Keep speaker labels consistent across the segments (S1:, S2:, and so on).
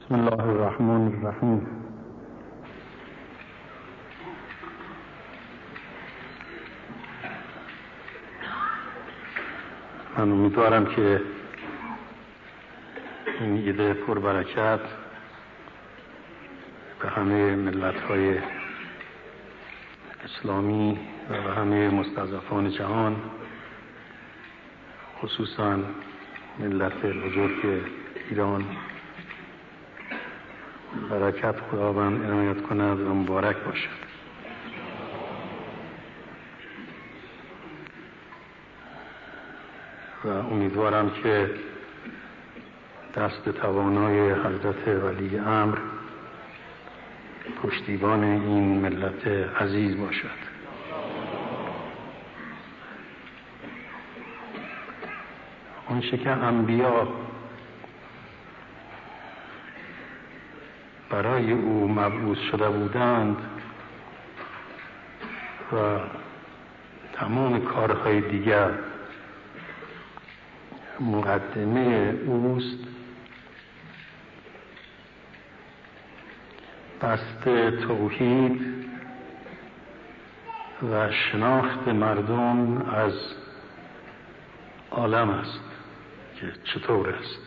S1: بسم الله الرحمن الرحیم. من امیدوارم که این ایده پربرکت به همه ملت‌های اسلامی و به همه مستضعفان جهان، خصوصا ملت بزرگ ایران، برکت خداوند عنایت کند و مبارک باشد. و امیدوارم که دست توانای حضرت ولی امر پشتیبان این ملت عزیز باشد. آنچه که انبیا برای او مبعوث شده بودند و تمام کارهای دیگر مقدمه اوست، بست توحید و شناخت مردم از عالم است که چطور است،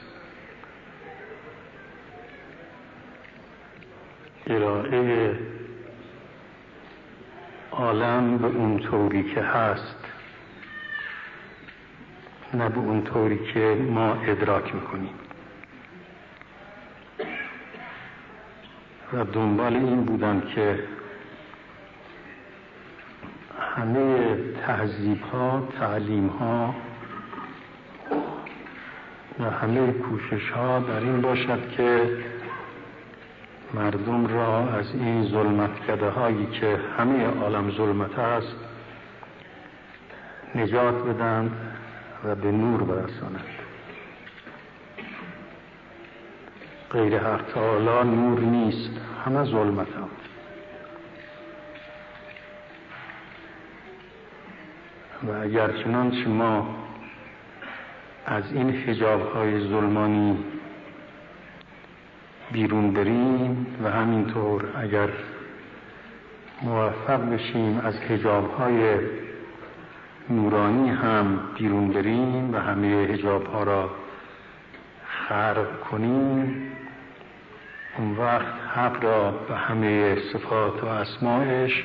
S1: ارائه عالم به اون طوری که هست، نه به اون طوری که ما ادراک میکنیم. و دنبال این بودم که همه تهذیب ها، تعلیم ها و همه کوشش ها در این باشد که مردم را از این ظلمتکده هایی که همه عالم ظلمت است نجات بدن و به نور برسانند. غیر حق تعالی نور نیست، همه ظلمت هم. و اگر چنانچه ما از این حجاب های ظلمانی بیرون بریم و همینطور اگر موفق بشیم از حجاب‌های نورانی هم بیرون بریم و همه حجاب‌ها را خرق کنیم، اون وقت حق را به همه صفات و اسمایش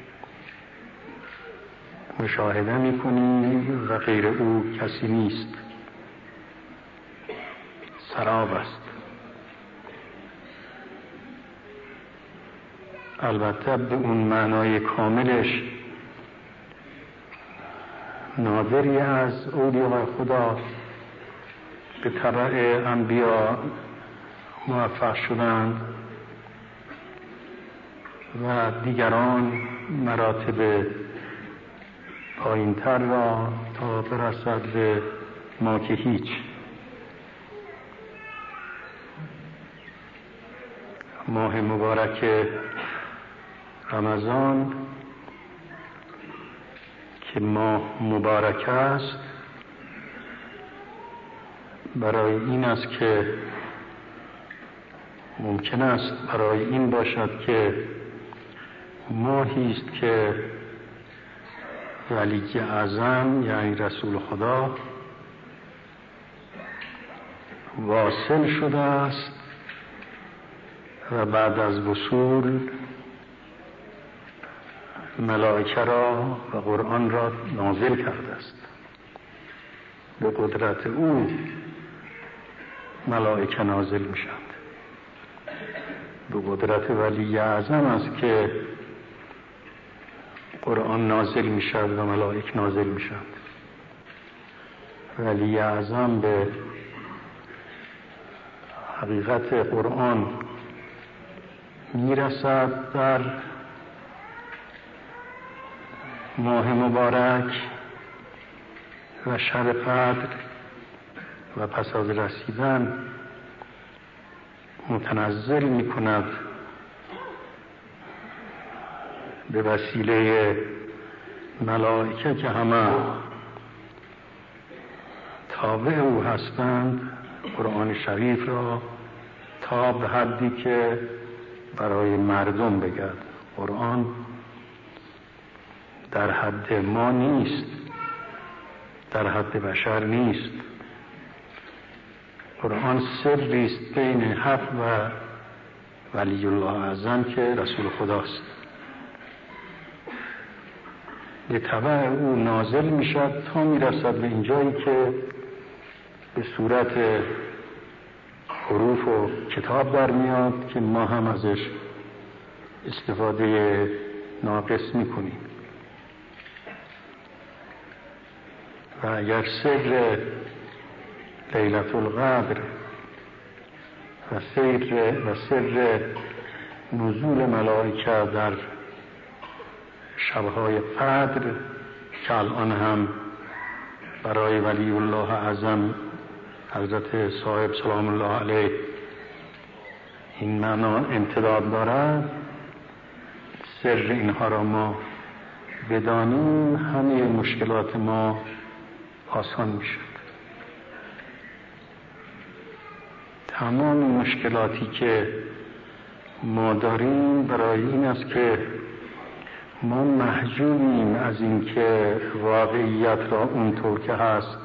S1: مشاهده می‌کنیم و غیر او کسی نیست، سراب است. البته به اون معنای کاملش نادری از اولیاء خدا به تبع انبیا موفق شدند و دیگران مراتب پایین‌تر را تا برسد به ما که هیچ. ماه مبارک رمضان که ماه مبارک است، برای این است که ممکن است برای این باشد که ماهی است که ولی اعظم یعنی رسول خدا واصل شده است و بعد از وصول ملائکه را و قرآن را نازل کرده است. به قدرت او ملائکه نازل میشند. به قدرت ولی اعظم است که قرآن نازل میشد و ملائکه نازل میشند. ولی اعظم به حقیقت قرآن میرسد در ماه مبارک و شب قدر و پس از رسیدن متنزل می کند به وسیله ملائکه که همه تابع او هستند، قرآن شریف را تا به حدی که برای مردم بگرد. قرآن در حد ما نیست، در حد بشر نیست. قرآن سری است بین حق و ولی الله اعظم که رسول خداست. به تبع او نازل می شد تا می رسد به اینجایی که به صورت حروف و کتاب در میاد که ما هم ازش استفاده ناقص می کنیم. و اگر سر لیلة القدر و سر نزول ملائکه در شبهای قدر که الان هم برای ولی الله اعظم حضرت صاحب سلام الله علیه این معنا امتداد دارد، سر اینها را ما بدانیم همه مشکلات ما آسان میشه. تمام مشکلاتی که ما داریم برای این است که ما محجوبیم از این که واقعیت را اونطور که هست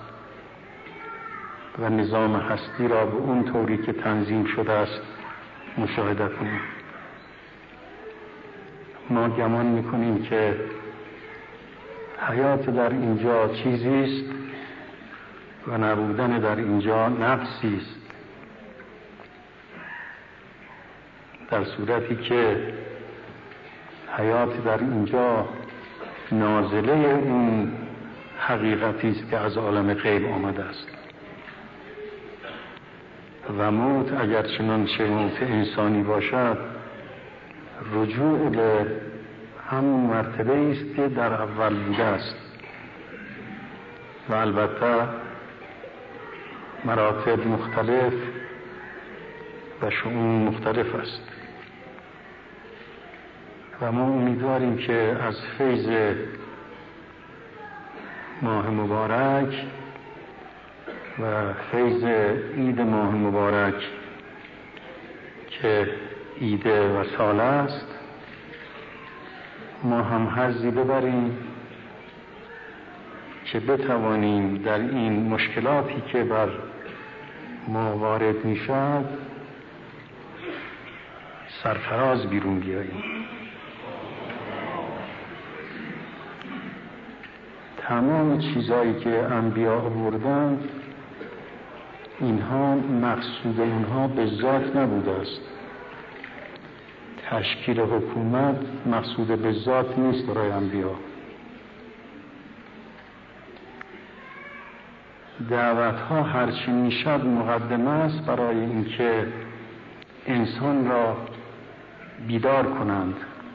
S1: و نظام هستی را به اون طوری که تنظیم شده است مشاهده کنیم. ما گمان میکنیم که حیات در اینجا چیزی است و نبودن در اینجا نقصی است، در صورتی که حیات در اینجا نازله اون حقیقتی است که از عالم غیب آمده است. و موت اگر چنانچه موت انسانی باشد رجوع به همون مرتبه است که در اول بوده است و البته مراتب مختلف و شؤون مختلف است. و ما امیدواریم که از فیض ماه مبارک و فیض عید ماه مبارک که عید وصال است ما هم حظی ببریم که بتوانیم در این مشکلاتی که بر ما وارد می شود سرفراز بیرون بیاییم. تمام چیزایی که انبیا آوردند اینها مقصود اونها به ذات نبوده است. تشکیل حکومت مقصود به ذات نیست برای انبیا. دعوت ها هرچی میشد مقدمه است برای اینکه انسان را بیدار کنند،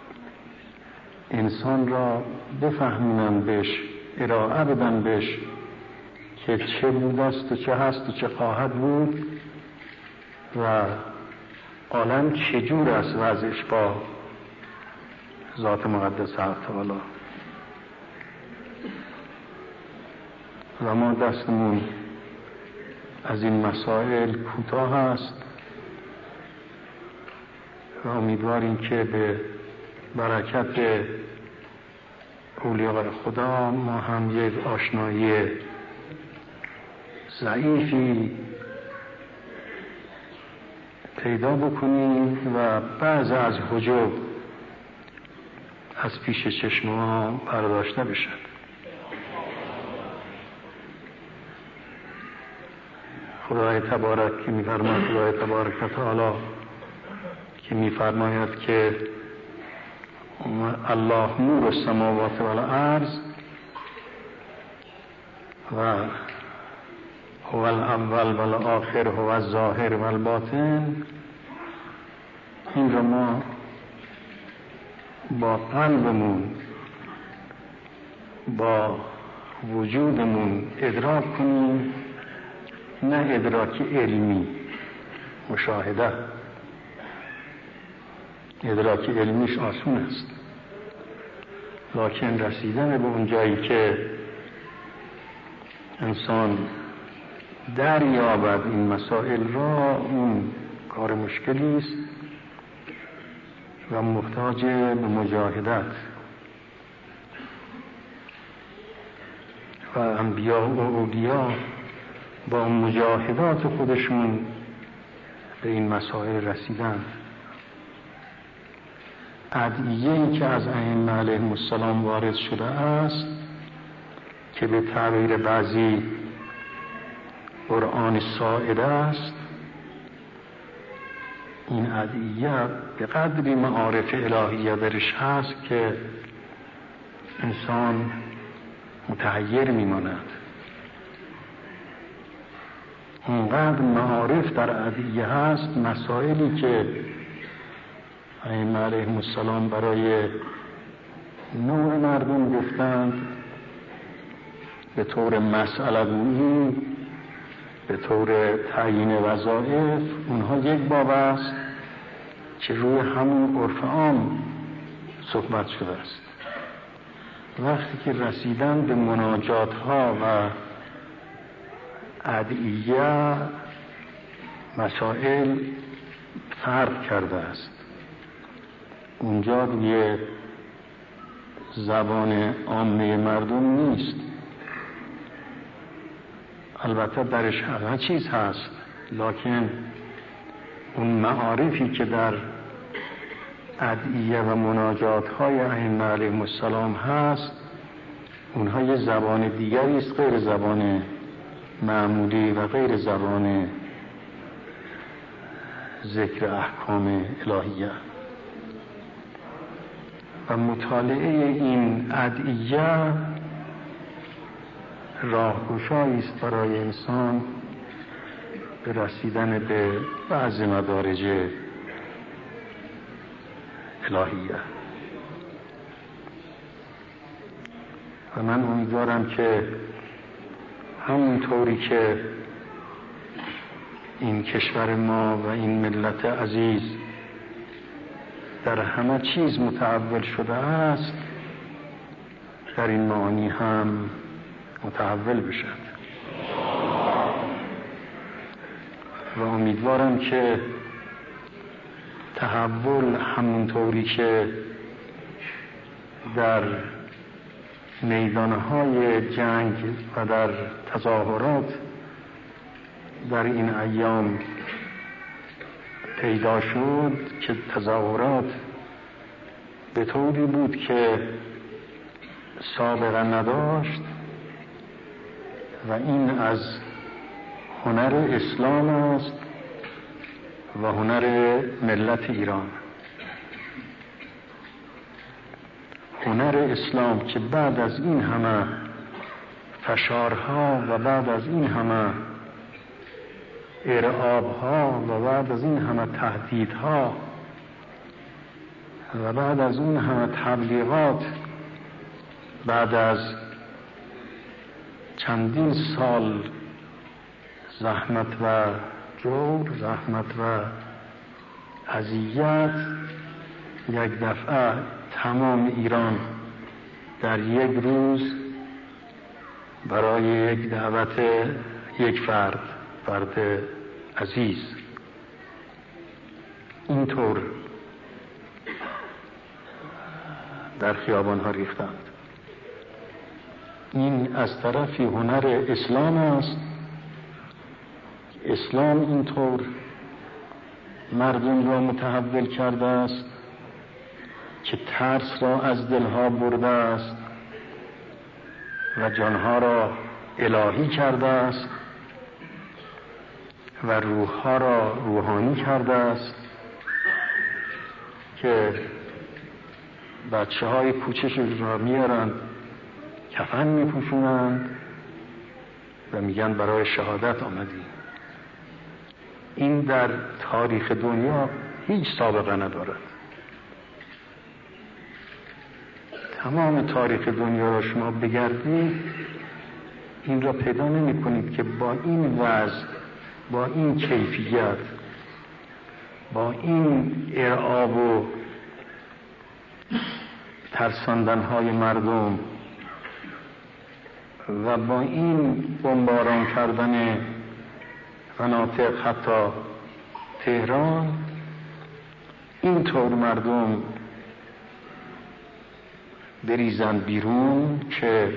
S1: انسان را بفهمونند، بهش ارائه بدن بهش که چه بود است و چه هست و چه خواهد بود و عالم چجور است وضعش با ذات مقدس حق تعالی. و ما دستمون از این مسائل کوتاه است و امیدواریم که به برکت اولیاء خدا ما هم یک آشنایی ضعیفی پیدا بکنیم و بعض از حجب از پیش چشم ما برداشته بشد. خدای تبارک که می‌فرماید، خدای تبارک و تعالی که می‌فرماید که الله نور السماوات والارض و هو الاول والآخر هو الظاهر والباطن، این را ما با قلبمون با وجودمون ادراک کنیم، نه ادراک علمی مشاهده. ادراک علمیش آسون است، لکن رسیدن به اون جایی که انسان دریابد این مسائل را، اون کار مشکلی است و محتاج به مجاهدت و انبیا و اولیا با مجاهدات خودشون به این مسائل رسیدند. ادعیه‌ای که از ائمه علیهم السلام وارد شده است که به تعبیر بعضی قرآن ساعد است، این ادعیه به قدری معارف الهیه درش هست که انسان متحیر میماند. اینقدر معارف در ادعیه هست، مسائلی که ائمه علیهم السلام برای نوع مردم گفتند به طور مسئله گویی، به طور تعیین وظایف، اونها یک باب است که روی همون عرف عام صحبت شده است. وقتی که رسیدن به مناجات ها و ادعیه، مسائل فرق کرده است. اونجا دیگه زبان عامه مردم نیست، البته درش همه چیز هست، لکن اون معارفی که در ادعیه و مناجات های ائمه علیهم السلام هست، اونها یه زبان دیگری است، غیر زبان معمولی و غیر زبان ذکر احکام الهیه. و مطالعه این ادعیه راهگشایی است برای انسان به رسیدن به بعض مدارج الهیه. و من امیدوارم که همونطوری که این کشور ما و این ملت عزیز در همه چیز متحول شده است، در این معانی هم متحول بشد. و امیدوارم که تحول همونطوری که در میدانهای جنگ و در تظاهرات در این ایام پیدا شد، که تظاهرات به طوری بود که سابقه نداشت و این از هنر اسلام است و هنر ملت ایران. هنر اسلام که بعد از این همه فشارها و بعد از این همه ارعابها و بعد از این همه تهدیدها و بعد از اون همه تبلیغات، بعد از چندین سال زحمت و جور، زحمت و اذیت، یک دفعه تمام ایران در یک روز برای یک دعوت یک فرد عزیز اینطور در خیابان ها ریختند. این از طرفی هنر اسلام است. اسلام اینطور مردم را متحول کرده است که ترس را از دلها برده است و جانها را الهی کرده است و روحها را روحانی کرده است، که بچه های کوچکشون را میارند کفن میپوشونند و میگن برای شهادت آمدیم. این در تاریخ دنیا هیچ سابقه ندارد. تمام تاریخ دنیا را شما بگردید، این را پیدا نمی کنید که با این وضع، با این کیفیت، با این ارعاب و ترساندنهای مردم و با این بمباران کردن مناطق حتی تهران اینطور مردم بریزن بیرون که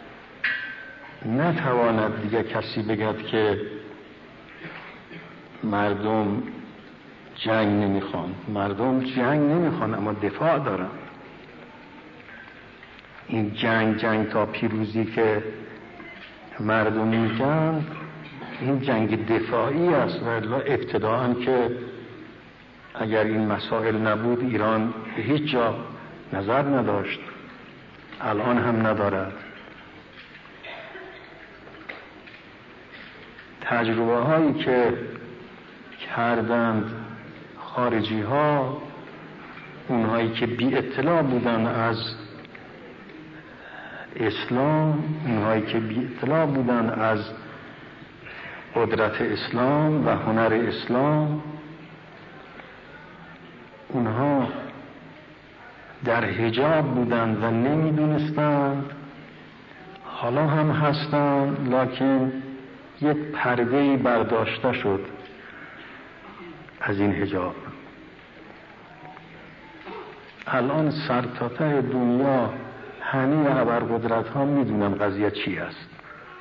S1: نتواند دیگه کسی بگد که مردم جنگ نمیخوان. مردم جنگ نمیخوان اما دفاع دارن. این جنگ تا پیروزی که مردم میگن این جنگ دفاعی است و الا ابتداءً که اگر این مسائل نبود ایران به هیچ جا نظر نداشت، الان هم ندارد. تجربه هایی که کردند خارجی ها، اونهایی که بی اطلاع بودن از اسلام، اونهایی که بی اطلاع بودن از قدرت اسلام و هنر اسلام، اونها در حجاب بودند و نمیدونستند، حالا هم هستند، لکن یک پرده‌ای برداشته شد از این حجاب. الان سرتاسر دنیا همه ابرقدرت ها میدونن قضیه چی است.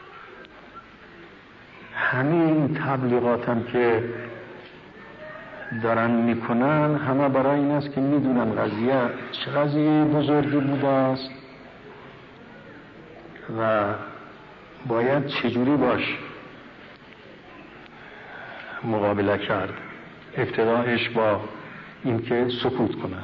S1: همه این تبلیغات هم که دارن میکنن همه برای این است که میدونن قضیه چه قضیه بزرگی بوده است و باید چجوری باش مقابله کرد. ابتدایش با این که سکوت کنن.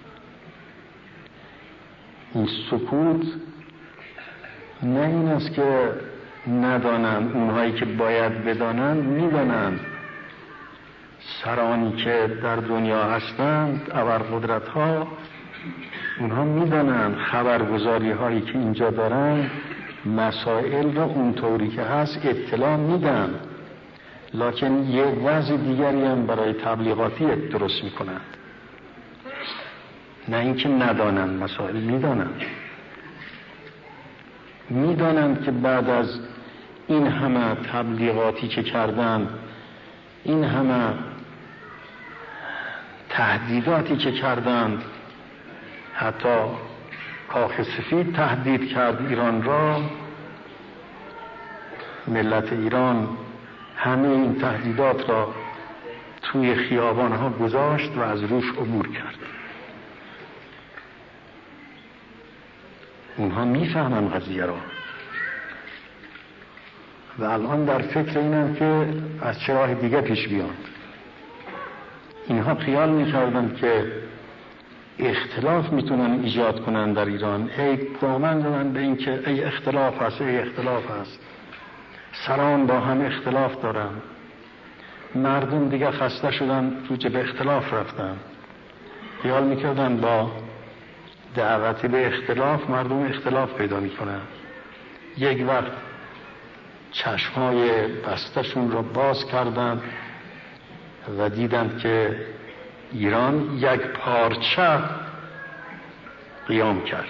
S1: این سکوت نه این است که ندانند، اونهایی که باید بدانند میدانند. سرانی که در دنیا هستند، ابرقدرت ها، اونها میدانند خبرگزاری هایی که اینجا دارن مسائل را اونطوری که هست اطلاع میدن، لکن یه وضع دیگری هم برای تبلیغاتی درست میکنند. نه اینکه ندانند، مسائل میدانند که بعد از این همه تبلیغاتی که کردند، این همه تهدیداتی که کردند، حتی کاخ سفید تهدید کرد ایران را، ملت ایران همه این تهدیدات را توی خیابانها گذاشت و از روش عبور کرد. اونها میفهمن قضیه را و الان در فکر اینن که از چه راه دیگه پیش بیان. اینها خیال میکردن که اختلاف میتونن ایجاد کنن در ایران. دامن زدن به این که ای اختلاف هست، ای اختلاف هست. سران با هم اختلاف دارن. مردم دیگه خسته شدن، تو به اختلاف رفتن. خیال میکردن با دعوت به اختلاف مردم اختلاف پیدا میکنن. یک وقت چشمای بستشون را باز کردند و دیدند که ایران یک پارچه قیام کرد.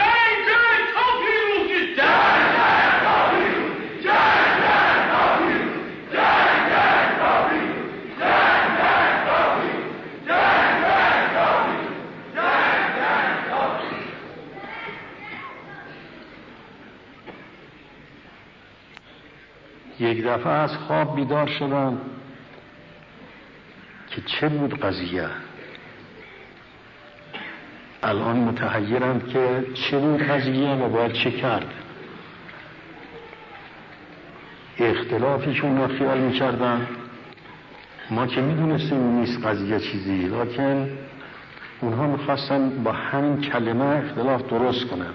S1: یک دفعه از خواب بیدار شدن که چه بود قضیه. الان متحیرند که چه بود قضیه و باید چه کرد. اختلافشون رو خیال میکردن. ما که میدونستیم نیست قضیه چیزی، لیکن اونها میخواستن با همین کلمه اختلاف درست کنند.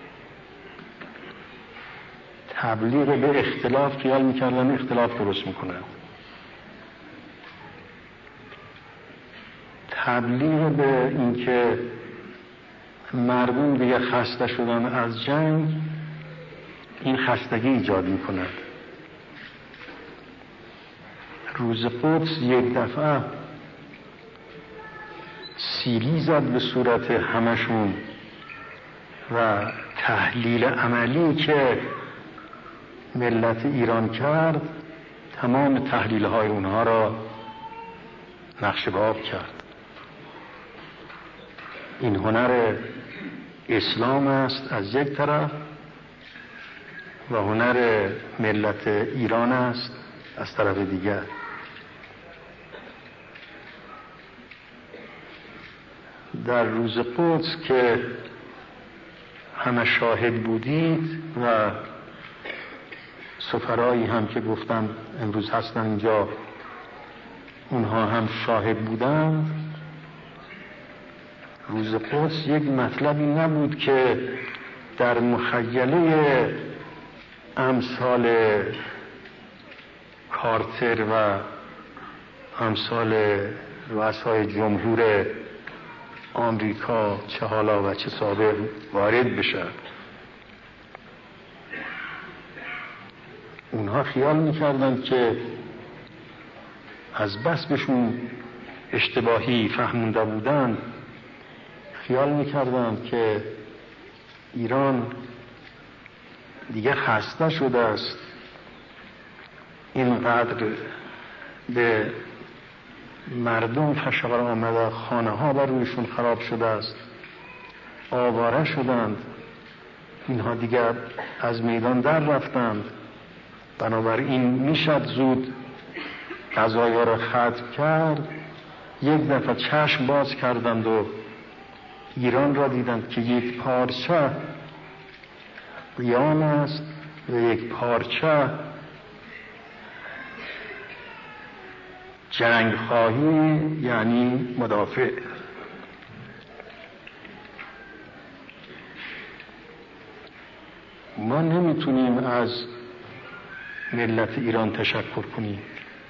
S1: تبلیغ به اختلاف خیال میکردن اختلاف درست میکنند. تبلیغ به اینکه مردم دیگه خسته شدن از جنگ، این خستگی ایجاد میکند. روز قدس یک دفعه سیلی زد به صورت همشون و تحلیل عملی که ملت ایران کرد، تمام تحلیل های اونها را نقشه‌باب کرد. این هنر اسلام است از یک طرف و هنر ملت ایران است از طرف دیگر. در روز قدس که همه شاهد بودید و سفرایی هم که گفتم امروز هستن اینجا اونها هم شاهد بودن، روز قدس یک مطلبی نبود که در مخیله امثال کارتر و امثال رؤسای جمهور آمریکا چه حالا و چه سابق وارد بشه. اونها خیال میکردن که از بس بهشون اشتباهی فهمونده بودن، خیال میکردن که ایران دیگه خسته شده است، اینقدر به مردم فشار آمده، خانه ها بر رویشون خراب شده است، آواره شدند، اینها دیگه از میدان در رفتند، بنابراین میشد زود قضایا را ختم کرد. یک دفعه چشم باز کردند و ایران را دیدند که یک پارچه قیام است و یک پارچه جنگ خواهی، یعنی مدافع. ما نمیتونیم از ملت ایران تشکر کنیم.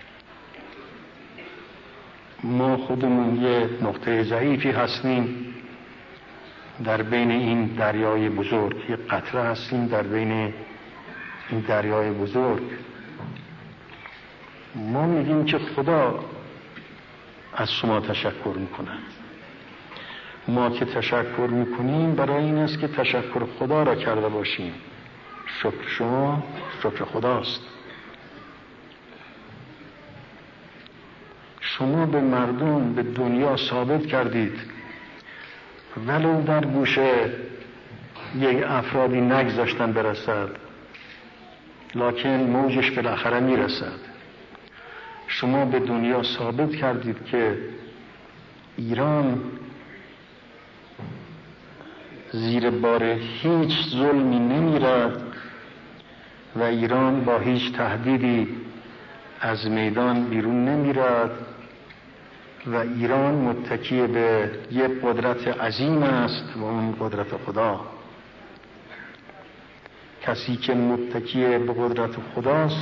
S1: ما خودمون یه نقطه ضعیفی هستیم در بین این دریای بزرگ، یه قطره هستیم در بین این دریای بزرگ. ما میگیم که خدا از شما تشکر میکند. ما که تشکر میکنیم برای این است که تشکر خدا را کرده باشیم. شکر شما شکر خداست. شما به مردم، به دنیا ثابت کردید ولو در گوشه یک افرادی نگذاشتن برسد، لکن موجش بالاخره میرسد. شما به دنیا ثابت کردید که ایران زیر بار هیچ ظلمی نمیرد و ایران با هیچ تهدیدی از میدان بیرون نمیرد و ایران متکی به یک قدرت عظیم است و اون قدرت خدا. کسی که متکی به قدرت خداست،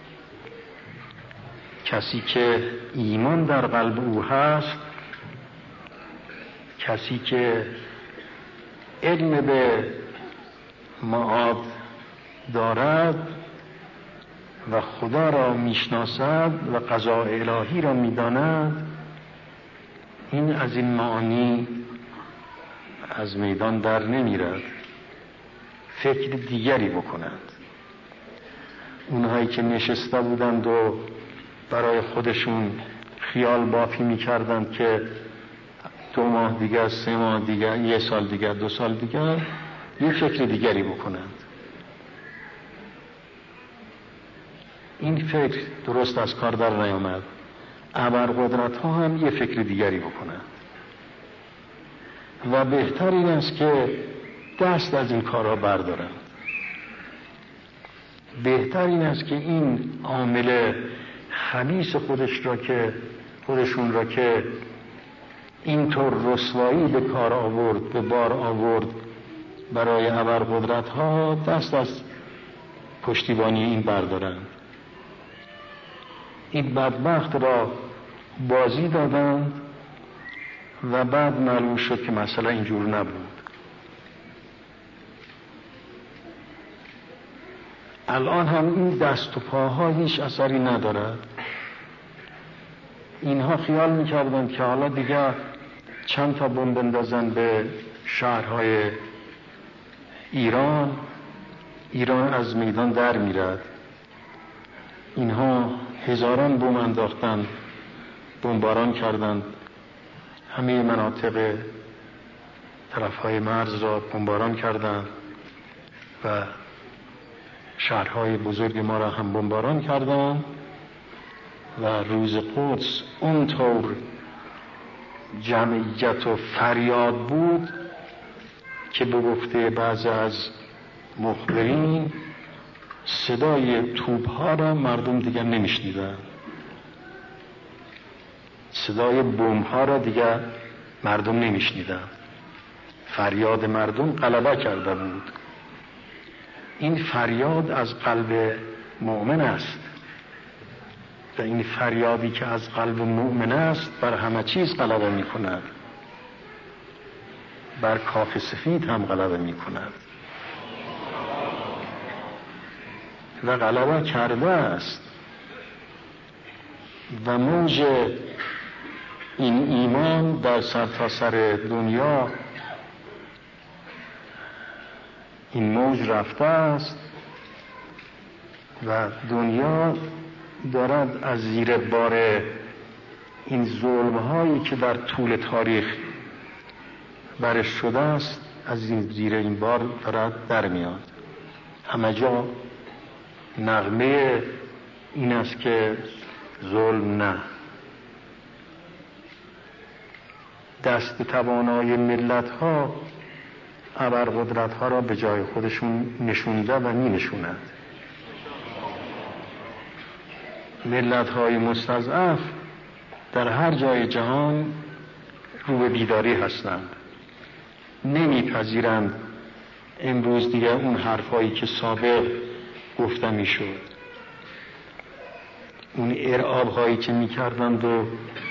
S1: کسی که ایمان در قلب او هست، کسی که علم به معاد دارد و خدا را میشناسد و قضاء الهی را میداند، این از این معانی از میدان در نمیرد، فکر دیگری بکنند. اونهایی که نشسته بودند و برای خودشون خیال بافی میکردند که 2 ماه دیگر، 3 ماه دیگر، 1 سال دیگر، 2 سال دیگر یه فکر دیگری بکنند. این فکر درست از کار در نیامد. ابرقدرت ها هم یه فکر دیگری بکنند و بهتر این است که دست از این کارها بردارند. بهتر این است که این عامل خبیث خودشون را که اینطور رسوایی به کار آورد، به بار آورد برای ابرقدرت ها، دست از پشتیبانی این بردارند. این بدبخت را بازی دادند و بعد معلوم شد که مسئله اینجور نبود. الان هم این دست و پاها هیچ اثری ندارد. اینها خیال میکردند که حالا دیگه چند تا بمب بندازن به شهرهای ایران از میدان در میرد. اینها هزاران بمب انداختن بمباران کردند، همه مناطق طرفهای مرز را بمباران کردند و شهرهای بزرگ ما را هم بمباران کردند و روز قدس اونطور جمعیت و فریاد بود که به گفته بعضی از مخبرین صدای توپ‌ها را مردم دیگر نمیشنیدند، صدای بمب‌ها را دیگر مردم نمیشنیدند. فریاد مردم غلبه کرده بود. این فریاد از قلب مؤمن است و این فریادی که از قلب مؤمن است بر همه چیز غلبه می کند، بر کاخ سفید هم غلبه می کند و غلبه کرده است. و موج این ایمان در سرتاسر دنیا این موج رفته است و دنیا دارد از زیر بار این ظلم‌هایی که در طول تاریخ برش شده است، از زیر این بار دارد در میاد. همه جا نغمه این است که ظلم نه. دست توانای ملت‌ها ابرقدرت‌ها را به جای خودشون نشونده و می نشوند. ملت‌های مستضعف در هر جای جهان رو به بیداری هستند، نمیپذیرند امروز دیگر اون حرفایی که سابق گفته میشد، اون ارعاب‌هایی که میکردند و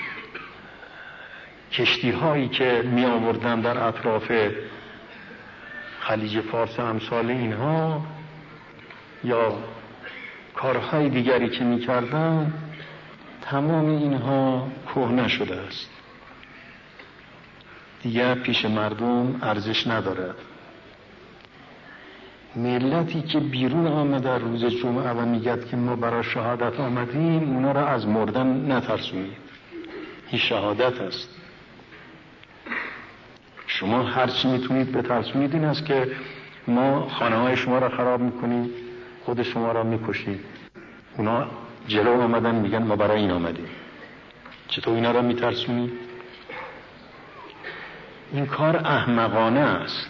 S1: کشتی‌هایی که می آوردند در اطراف خلیج فارس امثال اینها، یا کارهای دیگری که میکردند، تمام اینها کهنه شده است، دیگر پیش مردم ارزش ندارد. ملتی که بیرون آمده روز جمعه و میگد که ما برای شهادت آمدیم، اونا را از مردن نترسونید. این شهادت است. شما هرچی میتونید بترسونید این است که ما خانه های شما را خراب میکنیم، خود شما را میکشید. اونا جلو آمدن میگن ما برای این آمدیم. چطور اینا را میترسونید؟ این کار احمقانه است.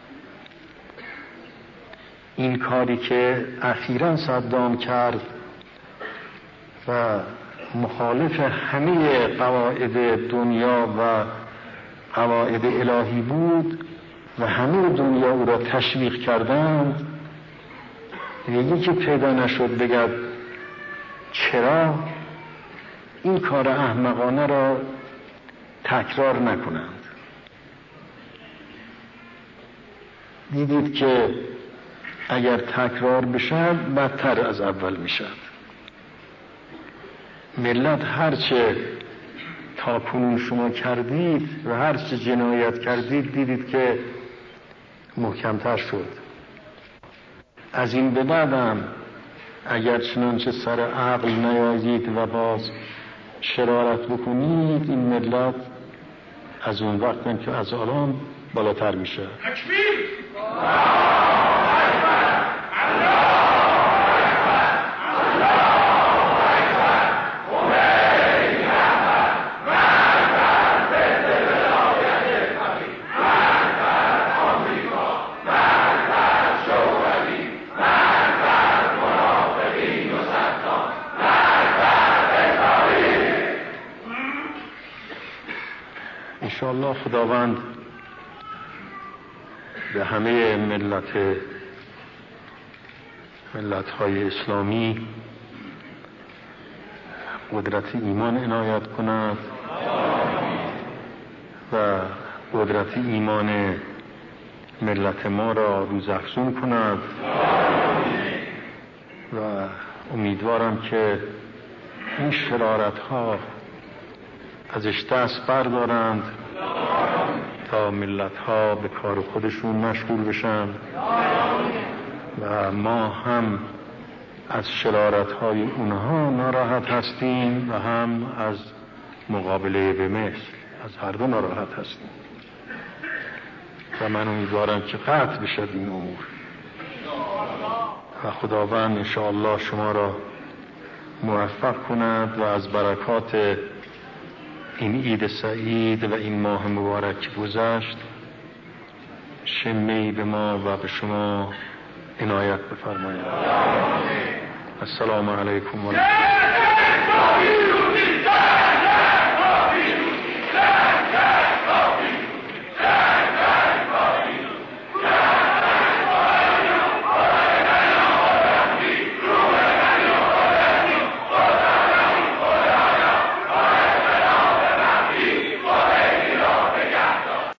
S1: این کاری که اخیراً صدام کرد و مخالف همه قواعد دنیا و قواعد الهی بود و همه دنیا او را تشویق کردند، یکی که پیدا نشد بگد چرا این کار احمقانه را تکرار نکنند. دیدید که اگر تکرار بشد بدتر از اول میشد. ملت هرچه تا کنون شما کردید و هرچه جنایت کردید دیدید که محکمتر شد. از این به بعدم اگر چنانچه سر عقل نیایید و باز شرارت بکنید، این ملت از اون وقت که از الان بالاتر میشه. انشاءالله خداوند به همه ملت‌های اسلامی قدرت ایمان عنایت کند و قدرت ایمان ملت ما را روزافزون کند و امیدوارم که این شرارت‌ها ازش دست بردارند تا ملت‌ها به کار خودشون مشغول بشن و ما هم از شرارت‌های اونها ناراحت هستیم و هم از مقابله به مثل از هر دو ناراحت هستیم و من امیدوارم که قطع بشد این امور و خداوند انشاءالله شما را موفق کند و از برکات این عید سعید و این ماه مبارک که گذشت شمه‌ای به ما و به شما عنایت بفرمایید. السلام علیکم و رحمت الله.